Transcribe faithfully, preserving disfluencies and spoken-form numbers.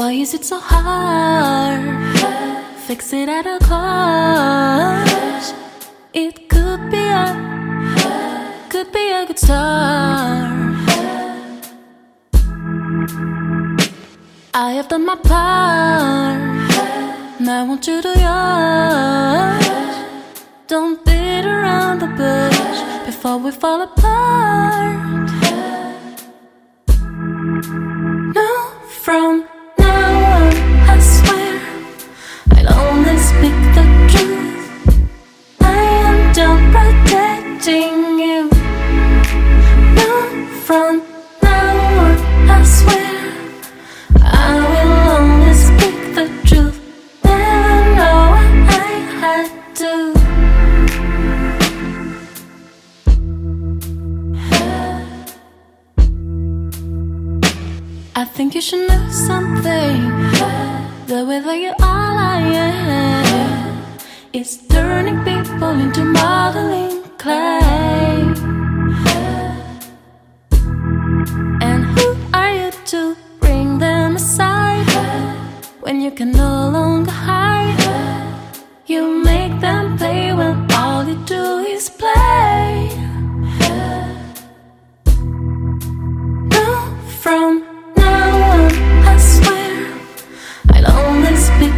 Why is it so hard? Fix it at a cost. It could be a, could be a good start. I have done my part, now I want you to yours. Don't beat around the bush before we fall apart. No, from now on, I swear I'll only speak the truth. I am done protecting you. No, from now on, I swear I will only speak the truth. Never know what I had to. I think you should know something. The way that you are lying is turning people into modeling clay. And who are you to bring them aside when you can no longer hide? You make them pay when all you do is play. No, from I swear I'll only speak